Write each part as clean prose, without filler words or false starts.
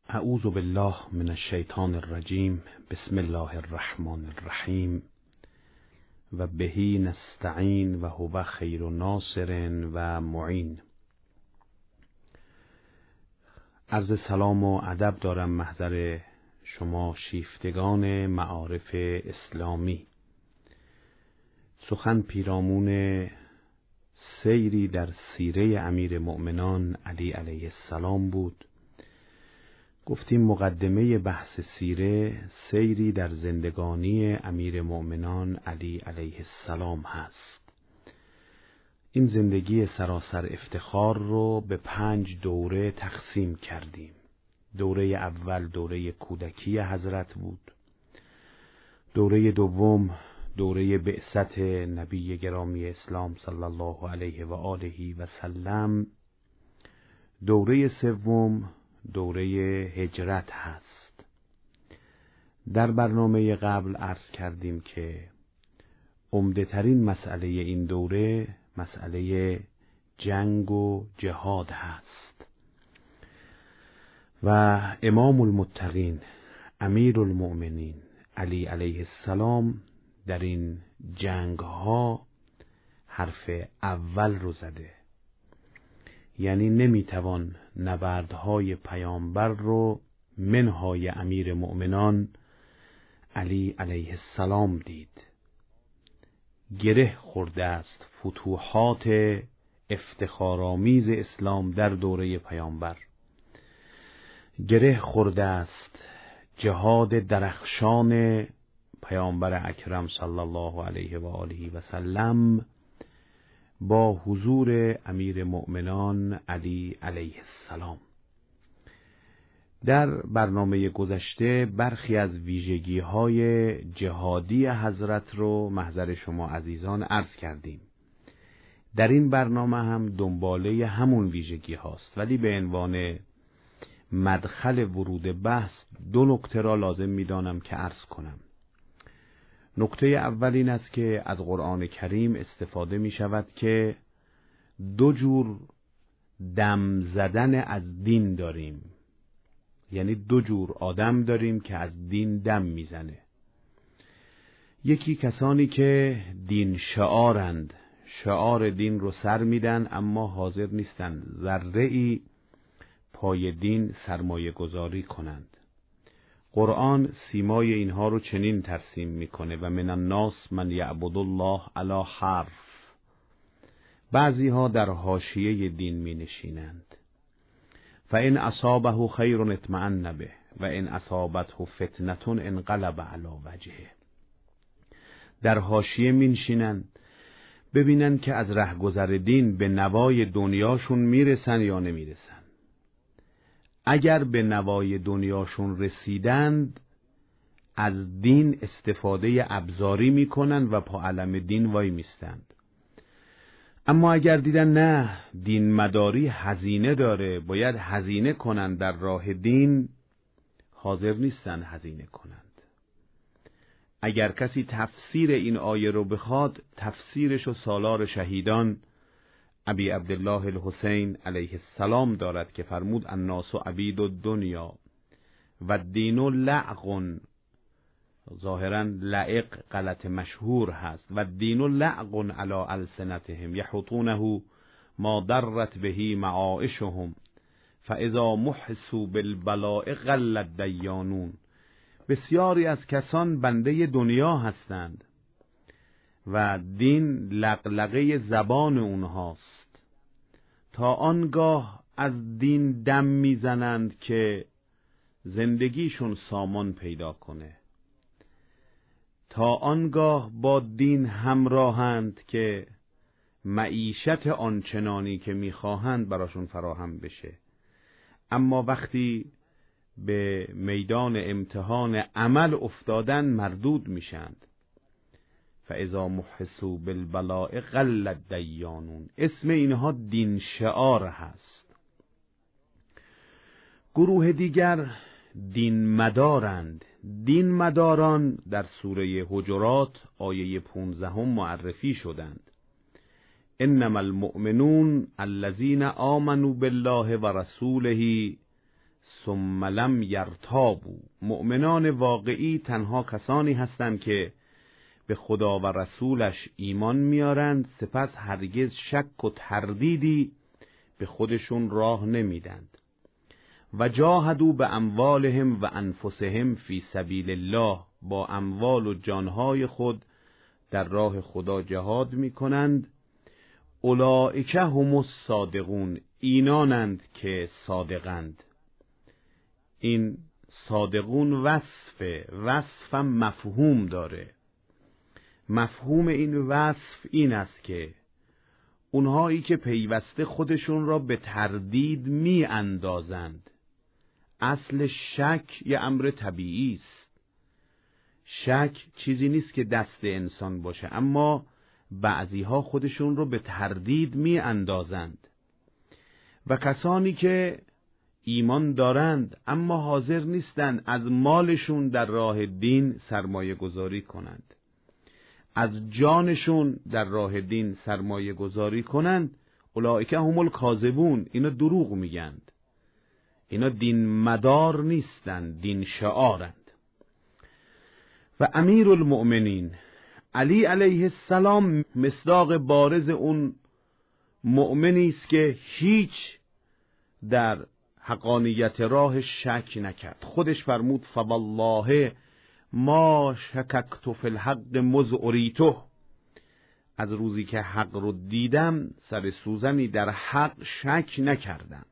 اعوذ بالله من الشیطان الرجیم. بسم الله الرحمن الرحیم و بهی نستعین و هو خیر ناصر و معین. عرض سلام و ادب دارم محضر شما شیفتگان معارف اسلامی. سخن پیرامون سیری در سیره امیر مؤمنان علی علیه السلام بود. گفتیم مقدمه بحث سیره سیری در زندگانی امیر مؤمنان علی علیه السلام هست. این زندگی سراسر افتخار رو به 5 دوره تقسیم کردیم. دوره اول دوره کودکی حضرت بود. دوره دوم دوره بعثت نبی گرامی اسلام صلی الله علیه و آله و سلم. دوره سوم دوره هجرت هست. در برنامه قبل عرض کردیم که عمده ترین مسئله این دوره مسئله جنگ و جهاد هست و امام المتقین امیر المؤمنین علی علیه السلام در این جنگ ها حرف اول رو زده. یعنی نمیتوان نبردهای پیامبر رو منهای امیر مؤمنان علی علیه السلام دید. گره خورده است فتوحات افتخارآمیز اسلام در دوره پیامبر. گره خورده است جهاد درخشان پیامبر اکرم صلی الله علیه و آله و سلم با حضور امیر مؤمنان علی علیه السلام. در برنامه گذشته برخی از ویژگی‌های جهادی حضرت رو محضر شما عزیزان عرض کردیم. در این برنامه هم دنباله همون ویژگی هاست، ولی به عنوان مدخل ورود بحث 2 نکته را لازم می‌دانم که عرض کنم. نکته اول این است که از قرآن کریم استفاده می شود که 2 جور دم زدن از دین داریم. یعنی 2 جور آدم داریم که از دین دم میزنه. یکی کسانی که دین شعارند، شعار دین رو سر میدن اما حاضر نیستند ذره‌ای پای دین سرمایه گذاری کنند. قرآن سیمای اینها رو چنین ترسیم میکنه و من الناس من یعبد الله علی حرف. بعضی ها در حاشیه دین می نشینند. فإن اصابه خیر اطمأن به و ان اصابته فتنة انقلب علی وجهه. در حاشیه می نشینند ببینن که از رهگذر دین به نوای دنیاشون میرسن یا نمیرسن. اگر به نوای دنیاشون رسیدند از دین استفاده ابزاری میکنن و پا علم دین وای میستند. اما اگر دیدن نه دین مداری هزینه داره، باید هزینه کنن در راه دین، حاضر نیستن هزینه کنند. اگر کسی تفسیر این آیه رو بخواد، تفسیرش و سالار شهیدان ابی عبدالله الحسین علیه السلام دارد که فرمود الناس عبید الدنیا و دین لعق. ظاهرا لعق غلط مشهور هست. و دین لعق علی السنتهم یحطونه ما درت بهی معایشهم فاذا محسوا بالبلاء قل الدیانون. بسیاری از کسان بنده دنیا هستند و دین لغلغه زبان اونهاست. تا آنگاه از دین دم میزنند که زندگیشون سامان پیدا کنه. تا آنگاه با دین همراهند که معیشت آنچنانی که میخواهند براشون فراهم بشه. اما وقتی به میدان امتحان عمل افتادن مردود میشند. فاذا محسوا بالبلاء قل الدیانون. اسم اینها دین شعار هست. گروه دیگر دین مدارند. دین مداران در سوره حجرات آیه 15 معرفی شدند. انما المؤمنون الذين آمنوا بالله و رسوله ثم لم یرتابوا. مؤمنان واقعی تنها کسانی هستند که به خدا و رسولش ایمان میارند، سپس هرگز شک و تردیدی به خودشون راه نمیدند. و جاهدوا به اموالهم و انفسهم فی سبیل الله. با اموال و جانهای خود در راه خدا جهاد میکنند. اولئک هم الصادقون. اینانند که صادقند. این صادقون وصفم مفهوم داره. مفهوم این وصف این است که اونهایی که پیوسته خودشون را به تردید می اندازند. اصل شک یه امر طبیعی است. شک چیزی نیست که دست انسان باشه، اما بعضیها خودشون رو به تردید می اندازند. و کسانی که ایمان دارند اما حاضر نیستند از مالشون در راه دین سرمایه گذاری کنند، از جانشون در راه دین سرمایه گذاری کنند، اولئک هم الکاذبون. اینا دروغ میگند. اینا دین مدار نیستند، دین شعارند. و امیر المؤمنین علی علیه السلام مصداق بارز اون مؤمنی است که هیچ در حقانیت راه شک نکرد. خودش فرمود فوالله ما شککت فی الحق مذ اریته. از روزی که حق رو دیدم سر سوزنی در حق شک نکردم.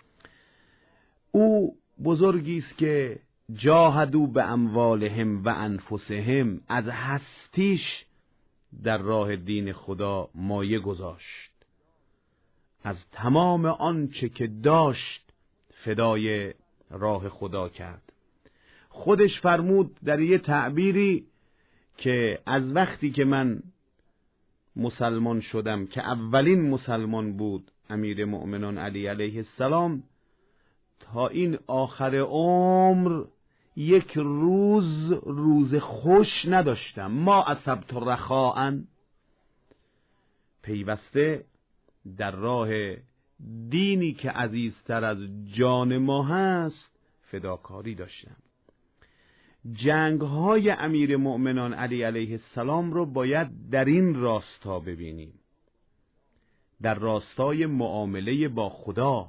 او بزرگی است که جاهدوا به اموالهم و انفسهم، از هستیش در راه دین خدا مایه گذاشت، از تمام آنچه که داشت فدای راه خدا کرد. خودش فرمود در یه تعبیری که از وقتی که من مسلمان شدم، که اولین مسلمان بود امیر مؤمنان علی علیه السلام، تا این آخر عمر یک روز خوش نداشتم. ما اصبت رخاء، پیوسته در راه دینی که عزیزتر از جان ما هست فداکاری داشتم. جنگ‌های امیر مؤمنان علی علیه السلام رو باید در این راستا ببینیم، در راستای معامله با خدا.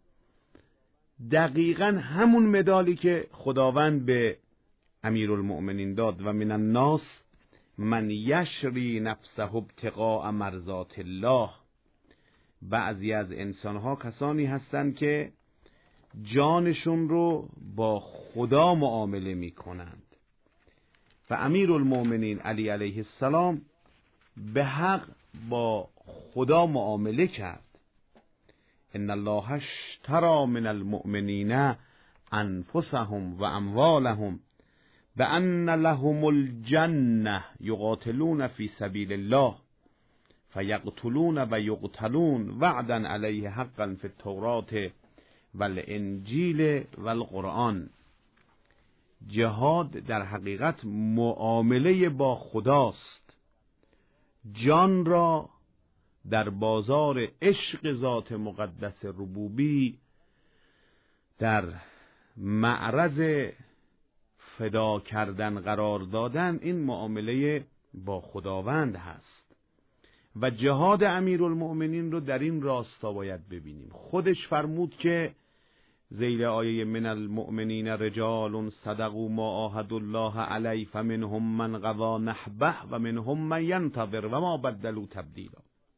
دقیقاً همون مدالی که خداوند به امیرالمؤمنین داد و من الناس من یشری نفسه ابتغاء مرضات الله. بعضی از انسانها کسانی هستند که جانشون رو با خدا معامله می کنند و امیرالمؤمنین علی علیه السلام به حق با خدا معامله کرد. ان الله اشتری من المؤمنین انفسهم و اموالهم بأن لهم الجنة یقاتلون فی سبیل الله فیقتلون و یقتلون وعدا علیه حقا فی التوراة والانجیل والقرآن. جهاد در حقیقت معامله با خداست. جان را در بازار عشق ذات مقدس ربوبی در معرض فدا کردن قرار دادن، این معامله با خداوند هست. و جهاد امیرالمؤمنین رو در این راستا باید ببینیم. خودش فرمود که ذیل آیه من المؤمنین رجال صدقوا ما عاهدوا الله علیه فمنهم من قضی نحبه و منهم من ینتظر و ما بدلوا تبدیلا.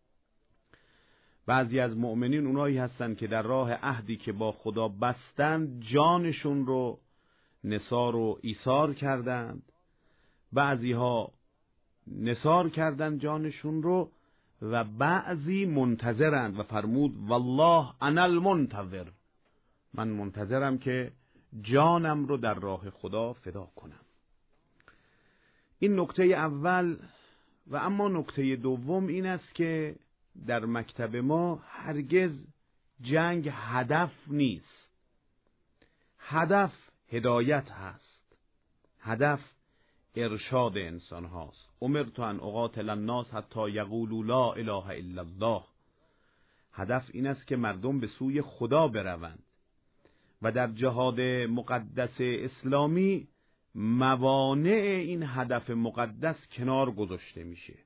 بعضی از مؤمنین اونایی هستن که در راه عهدی که با خدا بستند جانشون رو نثار و ایثار کردند، بعضی ها نثار کردند جانشون رو و بعضی منتظرند و فرمود والله انا المنتظر، من منتظرم که جانم رو در راه خدا فدا کنم. این نکته اول. و اما نکته دوم این است که در مکتب ما هرگز جنگ هدف نیست. هدف هدایت هست، هدف ارشاد انسان هاست. امرت ان اقاتل الناس حتی یقولوا لا اله الا الله. هدف این است که مردم به سوی خدا بروند و در جهاد مقدس اسلامی موانع این هدف مقدس کنار گذاشته میشه.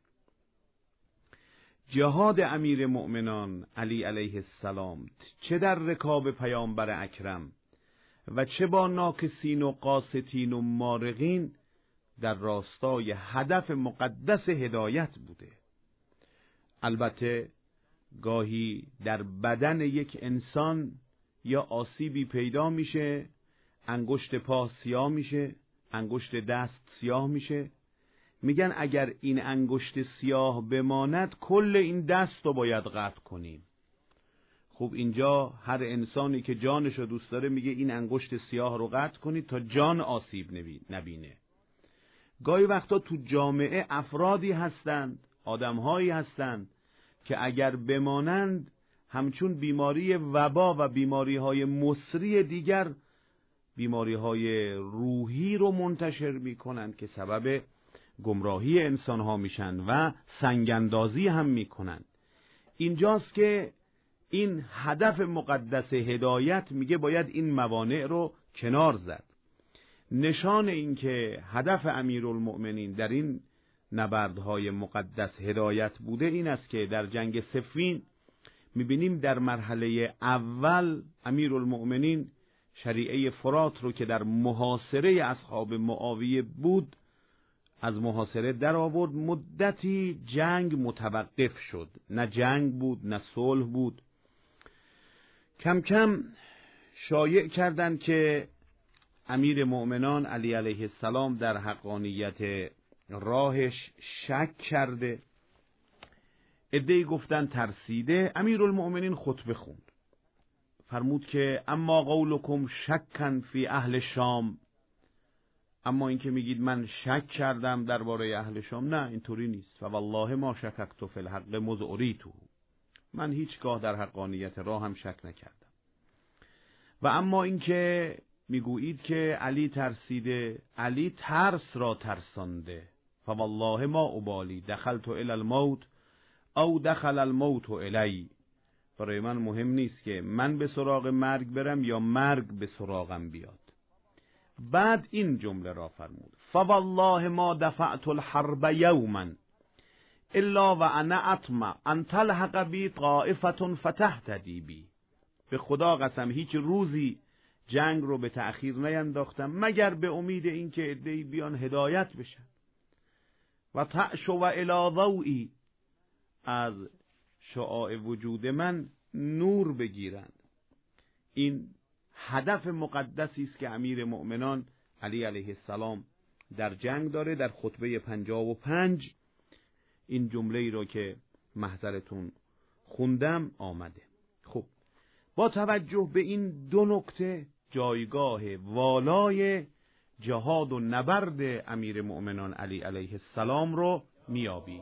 جهاد امیر مؤمنان علی علیه السلام چه در رکاب پیامبر اکرم و چه با ناکسین و قاستین و مارقین در راستای هدف مقدس هدایت بوده. البته گاهی در بدن یک انسان یا آسیبی پیدا میشه، انگشت پا سیاه میشه، انگشت دست سیاه میشه، میگن اگر این انگشت سیاه بماند کل این دست رو باید قطع کنیم. خب اینجا هر انسانی که جانش رو دوست داره میگه این انگشت سیاه رو قطع کنید تا جان آسیب نبینه. گاهی وقتا تو جامعه افرادی هستند، آدمهایی هستند که اگر بمانند همچون بیماری وبا و بیماریهای مصری دیگر بیماریهای روحی رو منتشر میکنند که سبب گمراهی انسانها میشن و سنگاندازی هم میکنند. اینجاست که این هدف مقدس هدایت میگه باید این موانع رو کنار زد. نشان این که هدف امیرالمؤمنین در این نبردهای مقدس هدایت بوده این است که در جنگ صفین میبینیم در مرحله اول امیرالمؤمنین شریعه فرات رو که در محاصره اصحاب معاویه بود از محاصره در آورد. مدتی جنگ متوقف شد، نه جنگ بود نه صلح بود. کم کم شایع کردند که امیر مؤمنان علی علیه السلام در حقانیت راهش شک کرده. عده‌ای گفتن ترسیده. امیرالمؤمنین خطبه خوند، فرمود که اما قولکم شکن فی اهل شام، اما این که میگید من شک کردم درباره اهل شام، نه اینطوری نیست. فوالله ما شککت فی الحق مذ اریته، من هیچگاه در حقانیت راه هم شک نکردم. و اما این که میگویید که علی ترسیده، علی ترس را ترسانده. فوالله ما ابالی دخلت الی الموت او دخل الموت الی، برای من مهم نیست که من به سراغ مرگ برم یا مرگ به سراغم بیاد. بعد این جمله را فرمود فوالله ما دفعت الحرب یوما الا و انا اطمع ان تلحق بی طائفه فتهتدی بی، به خدا قسم هیچ روزی جنگ رو به تأخیر نینداختم مگر به امید این که عده‌ای بیان هدایت بشن و تعشو و الی ضوئی، از شعاع وجود من نور بگیرند. این هدف مقدسی است که امیر مؤمنان علی علیه السلام در جنگ داره. در خطبه 55 این جمله ای رو که محضرتون خوندم آمده. خب با توجه به این دو نکته جایگاه والای جهاد و نبرد امیر مؤمنان علی علیه السلام رو میابیم.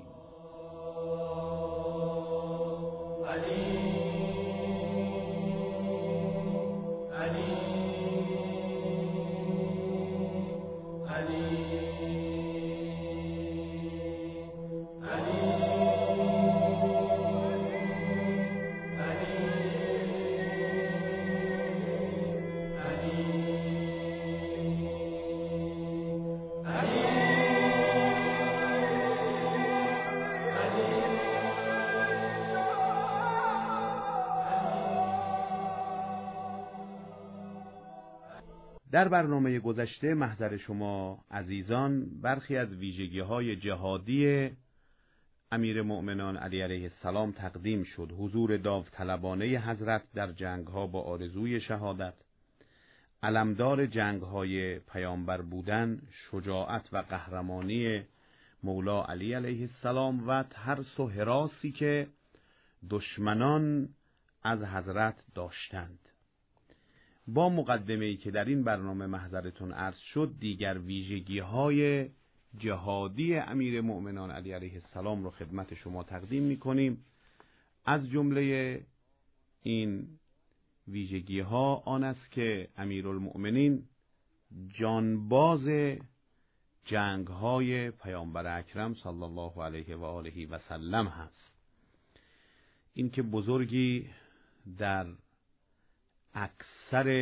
در برنامه گذشته محضر شما عزیزان برخی از ویژگی‌های جهادی امیر مؤمنان علی علیه السلام تقدیم شد. حضور داوطلبانه حضرت در جنگ‌ها با آرزوی شهادت، علمدار جنگ‌های پیامبر بودن، شجاعت و قهرمانی مولا علی علیه السلام و ترس و هراسی که دشمنان از حضرت داشتند. با مقدمه‌ای که در این برنامه محضرتون عرض شد، دیگر ویژگی‌های جهادی امیر مؤمنان علی علیه السلام رو خدمت شما تقدیم می‌کنیم. از جمله این ویژگی‌ها آن است که امیرالمؤمنین جانباز جنگ‌های پیامبر اکرم صلی الله علیه و آله و سلم هست. این که بزرگی در اکثر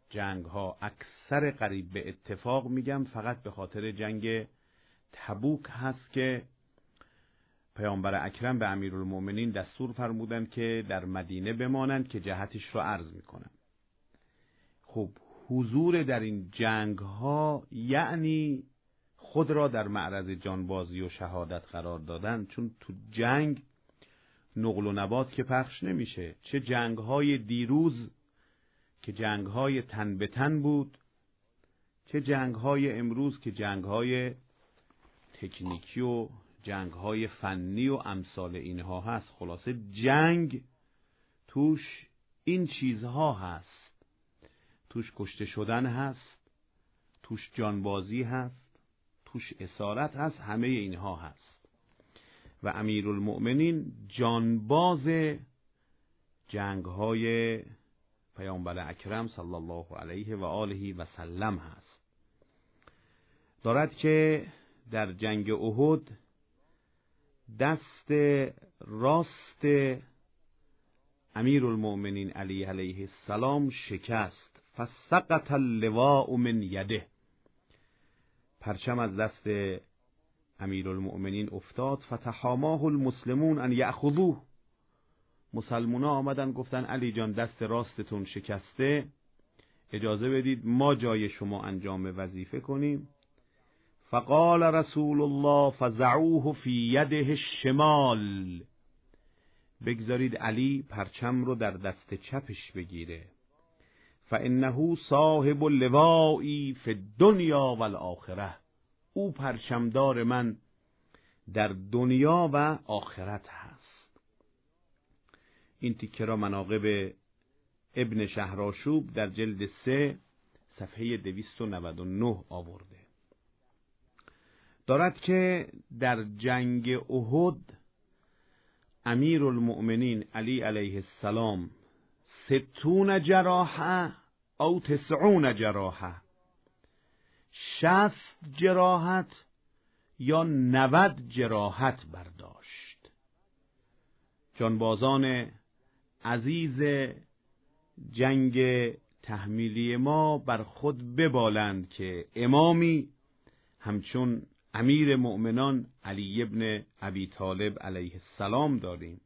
جنگ ها اکثر قریب به اتفاق میگم فقط به خاطر جنگ تبوک هست که پیامبر اکرم به امیرالمؤمنین دستور فرمودند که در مدینه بمانند که جهتش رو عرض میکنم. خب حضور در این جنگ ها یعنی خود را در معرض جانبازی و شهادت قرار دادن، چون تو جنگ نقل و نبات که پخش نمیشه. چه جنگ های دیروز که جنگ های تن به تن بود، چه جنگ های امروز که جنگ های تکنیکی و جنگ های فنی و امثال اینها هست. خلاصه جنگ توش این چیزها هست، توش کشته شدن هست، توش جانبازی هست، توش اسارت هست، همه اینها هست. و امیرالمؤمنین جانباز جنگ های پیامبر اکرم صلی الله علیه و آله و سلم هست. دارد که در جنگ احد دست راست امیرالمؤمنین علی علیه السلام شکست، فسقط اللواء من یده، پرچم از دست امیرالمؤمنین افتاد. فتحاماه المسلمون ان یأخذوه، مسلمونا آمدن گفتن علی جان دست راستتون شکسته، اجازه بدید ما جای شما انجام وظیفه کنیم. فقال رسول الله فزعوه فی یده الشمال، بگذارید علی پرچم رو در دست چپش بگیره. فانه صاحب اللوائی فی الدنیا والآخره، او پرچمدار من در دنیا و آخرت هست. این تیکه را مناقب ابن شهرآشوب در جلد 3 صفحه 299 آورده. دارد که در جنگ احد امیرالمؤمنین علی علیه السلام 60 جراحه او 90 جراحه، 60 جراحت یا 90 جراحت برداشت. جانبازان عزیز جنگ تحمیلی ما بر خود ببالند که امامی همچون امیر مؤمنان علی ابن ابی طالب علیه السلام داریم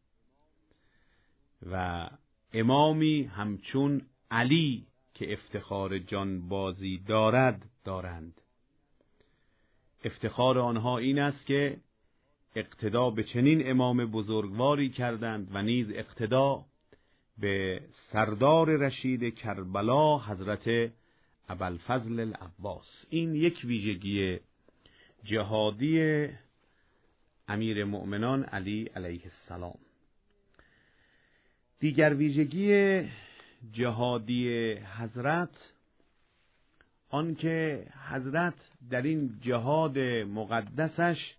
و امامی همچون علی که افتخار جانبازی دارند. افتخار آنها این است که اقتدا به چنین امام بزرگواری کردند و نیز اقتدا به سردار رشید کربلا حضرت ابوالفضل العباس. این یک ویژگی جهادی امیر مؤمنان علی علیه السلام. دیگر ویژگی جهادی حضرت آن که حضرت در این جهاد مقدسش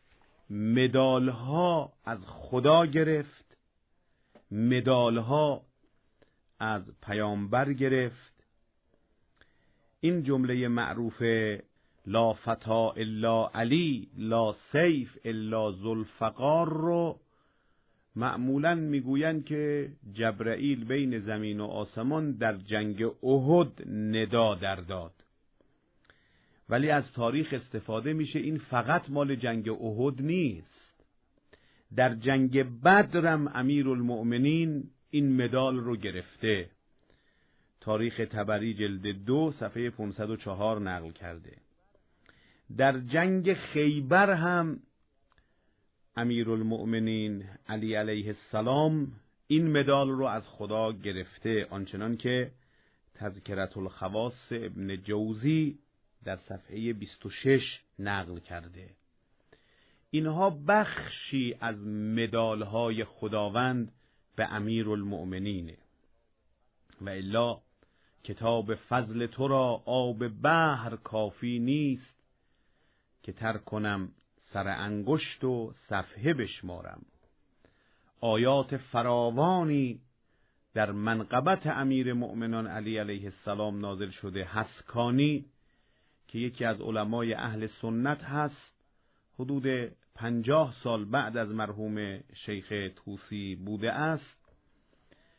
مدالها از خدا گرفت، مدالها از پیامبر گرفت. این جمله معروف لا فتا الا علی لا سیف الا ذوالفقار رو معمولاً میگویند که جبرائیل بین زمین و آسمان در جنگ احد ندا در داد، ولی از تاریخ استفاده میشه این فقط مال جنگ احد نیست. در جنگ بدرم امیرالمؤمنین این مدال رو گرفته. تاریخ طبری جلد 2 صفحه 504 نقل کرده. در جنگ خیبر هم امیرالمؤمنین علی علیه السلام این مدال رو از خدا گرفته، آنچنان که تذکرة الخواص ابن جوزی در صفحه 26 نقل کرده. اینها بخشی از مدالهای خداوند به امیرالمؤمنینه. و الا کتاب فضل تو را آب بحر کافی نیست که تر کنم سر انگشت و صفحه بشمارم. آیات فراوانی در منقبت امیر مؤمنان علی علیه السلام نازل شده. حسکانی که یکی از علمای اهل سنت هست، حدود 50 سال بعد از مرحوم شیخ طوسی بوده است،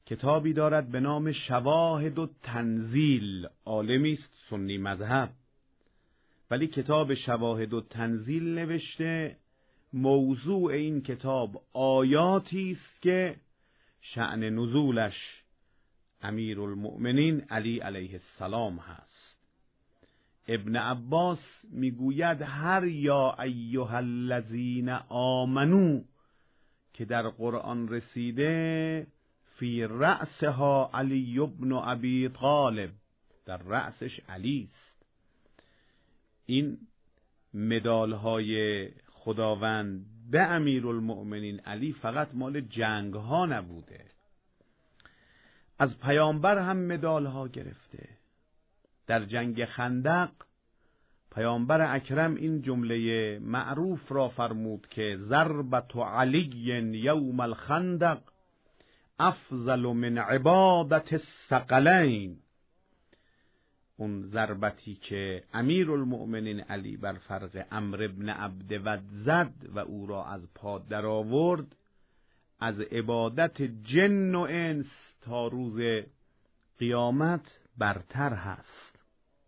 کتابی دارد به نام شواهد التنزیل، عالمی است سنی مذهب، ولی کتاب شواهد التنزیل نوشته. موضوع این کتاب آیاتی است که شأن نزولش امیرالمؤمنین علی علیه السلام هست. ابن عباس میگوید هر یا ایها الذین آمنو که در قرآن رسیده فی رأسها علی ابن ابی طالب، در رأسش علی است. این مدالهای خداوند به امیرالمؤمنین علی فقط مال جنگ ها نبوده، از پیامبر هم مدالها گرفته. در جنگ خندق پیامبر اکرم این جمله معروف را فرمود که ضربت علی یوم الخندق افضل من عبادت الثقلین. اون ضربتی که امیرالمؤمنین علی بر فرق عمرو ابن عبدود زد و او را از پا درآورد، از عبادت جن و انس تا روز قیامت برتر هست.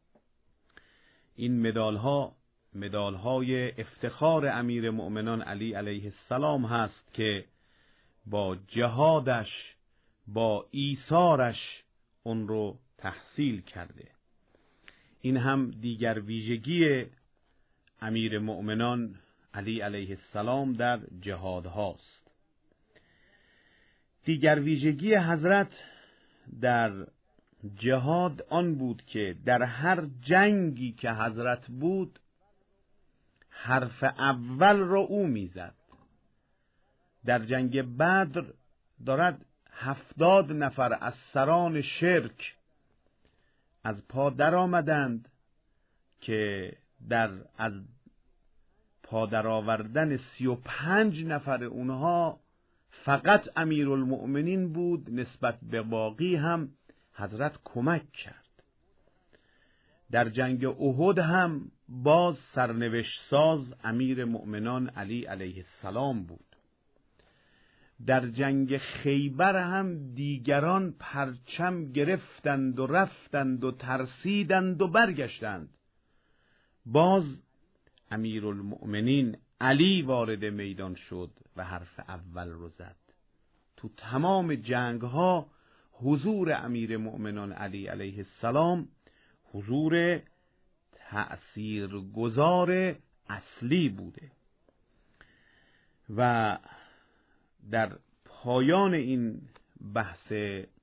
این مدالهای افتخار امیر مؤمنان علی علیه السلام هست که با جهادش، با ایثارش اون رو تحصیل کرده. این هم دیگر ویژگی امیر مؤمنان علی علیه السلام در جهاد هاست. دیگر ویژگی حضرت در جهاد آن بود که در هر جنگی که حضرت بود حرف اول را او میزد. در جنگ بدر دارد 70 نفر از سران شرک از پا در آمدند که از پا در آوردن 35 نفر اونها فقط امیرالمؤمنین بود، نسبت به باقی هم حضرت کمک کرد. در جنگ احد هم باز سرنوشت ساز امیر مؤمنان علی علیه السلام بود. در جنگ خیبر هم دیگران پرچم گرفتند و رفتند و ترسیدند و برگشتند، باز امیرالمؤمنین علی وارد میدان شد و حرف اول رو زد. تو تمام جنگ ها حضور امیر مؤمنان علی علیه السلام حضور تأثیرگذار اصلی بوده. و در پایان این بحث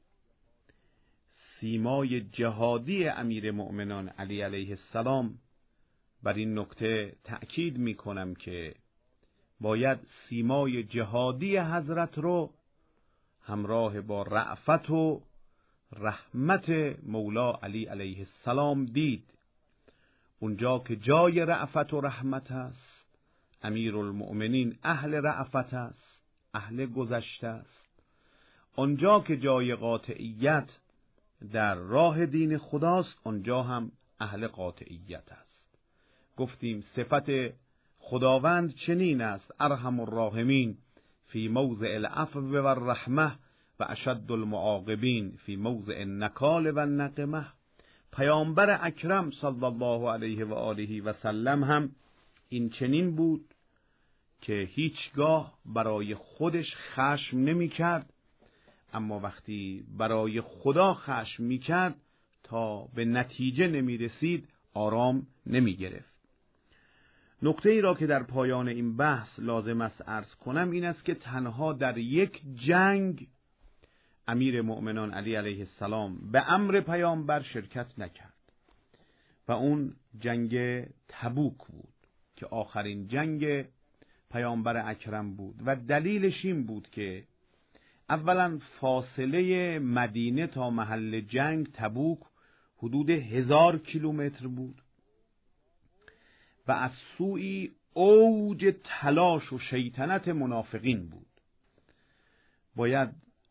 سیمای جهادی امیر مؤمنان علی علیه السلام بر این نکته تأکید می کنم که باید سیمای جهادی حضرت رو همراه با رأفت و رحمت مولا علی علیه السلام دید. اونجا که جای رأفت و رحمت است، امیرالمؤمنین اهل رأفت است، اهل گذشته است. آنجا که جای قاطعیت در راه دین خداست، آنجا هم اهل قاطعیت است. گفتیم صفت خداوند چنین است: ارحم الراحمین فی موضع العفو و الرحمه و اشد المعاقبین فی موضع النکال و النقمه. پیامبر اکرم صلی الله علیه و آله و سلم هم این چنین بود که هیچگاه برای خودش خشم نمی کرد، اما وقتی برای خدا خشم می کرد تا به نتیجه نمی رسید آرام نمی گرفت. نکته ای را که در پایان این بحث لازم است عرض کنم این است که تنها در یک جنگ امیر مؤمنان علی علیه السلام به امر پیامبر شرکت نکرد و اون جنگ تبوک بود که آخرین جنگ پیامبر اکرم بود. و دلیلش این بود که اولا فاصله مدینه تا محل جنگ تبوک حدود 1000 کیلومتر بود و از سوی اوج تلاش و شیطنت منافقین بود. باید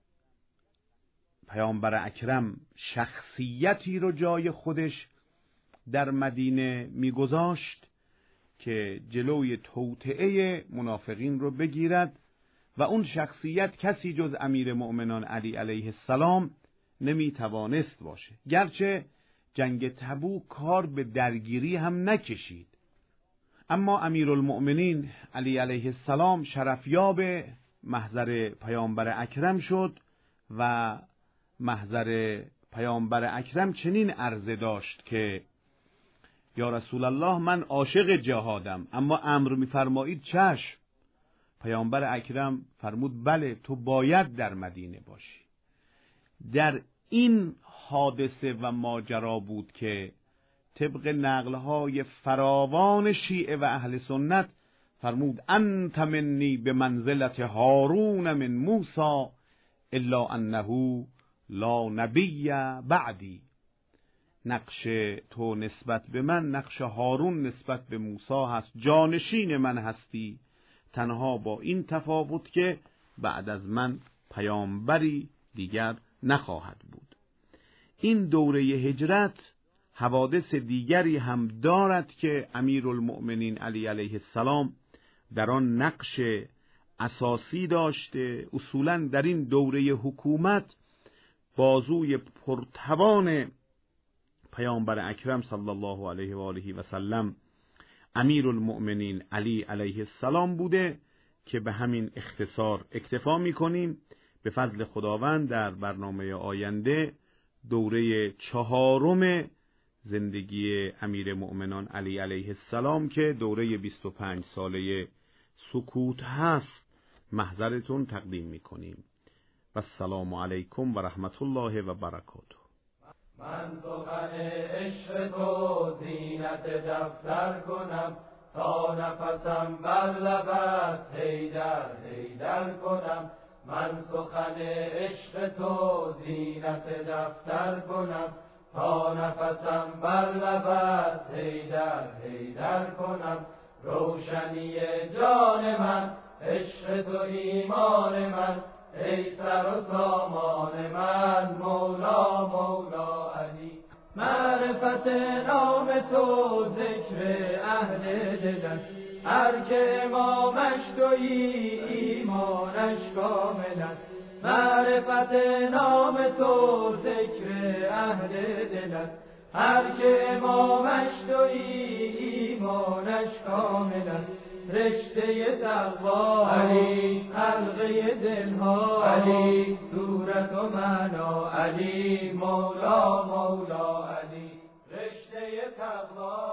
پیامبر اکرم شخصیتی رو جای خودش در مدینه میگذاشت که جلوی توطئه منافقین رو بگیرد و اون شخصیت کسی جز امیر مؤمنان علی علیه السلام نمی توانست باشه. گرچه جنگ تبوک کار به درگیری هم نکشید، اما امیرالمؤمنین علی علیه السلام شرفیاب محضر پیامبر اکرم شد و محضر پیامبر اکرم چنین عرضه داشت که یا رسول الله من عاشق جهادم، اما امر می‌فرمایید چشم. پیامبر اکرم فرمود بله تو باید در مدینه باشی. در این حادثه و ماجرا بود که طبق نقلهای فراوان شیعه و اهل سنت فرمود انت منی به منزلت هارون من موسی الا انه لا نبی بعدی. نقش تو نسبت به من نقش هارون نسبت به موسی هست، جانشین من هستی، تنها با این تفاوت که بعد از من پیامبری دیگر نخواهد بود. این دوره هجرت حوادث دیگری هم دارد که امیرالمؤمنین علی علیه السلام در آن نقش اساسی داشته. اصولاً در این دوره حکومت بازوی پرتوان پیامبر اکرم صلی الله علیه و آله و سلم امیرالمؤمنین علی علیه السلام بوده که به همین اختصار اکتفا می‌کنیم. به فضل خداوند در برنامه آینده دوره 4 زندگی امیر مؤمنان علی علیه السلام که دوره 25 ساله سکوت هست محضرتون تقدیم می‌کنیم. و السلام علیکم و رحمت الله و برکاته. من سخن عشق تو زینت دفتر کنم، تا نفسم بر لب است حیدر حیدر کنم. من سخن عشق تو زینت دفتر کنم، تا نفسم بر لب است حیدر حیدر کنم. روشنی جان من عشق تو ایمان من، ای سر و سامان من مولا مولا علی. معرفت نام تو ذکر اهل دل است، هر که امامش تویی ایمانش کامل است. معرفت نام تو ذکر اهل دل است، هر که امامش تویی ایمانش کامل است. رشته تقوا علی، حلقه دلها علی، صورت و معنا علی، مولا مولا علی. رشته تقوا